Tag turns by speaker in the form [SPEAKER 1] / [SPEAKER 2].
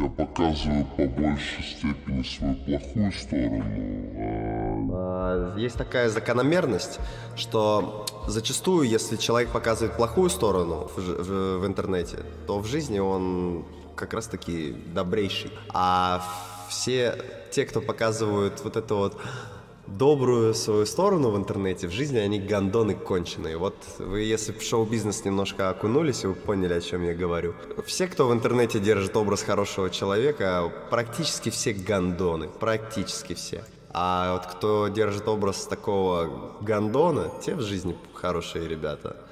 [SPEAKER 1] Я показываю по большей степени свою плохую сторону.
[SPEAKER 2] Есть такая закономерность, что зачастую, если человек показывает плохую сторону в интернете, то в жизни он как раз-таки добрейший. А все те, кто показывают вот эту вот добрую свою сторону в интернете, в жизни они гондоны конченые. Вот вы, если в шоу-бизнес немножко окунулись, и вы поняли, о чем я говорю. Все, кто в интернете держит образ хорошего человека, практически все гондоны, практически все. А вот кто держит образ такого гондона, те в жизни хорошие ребята.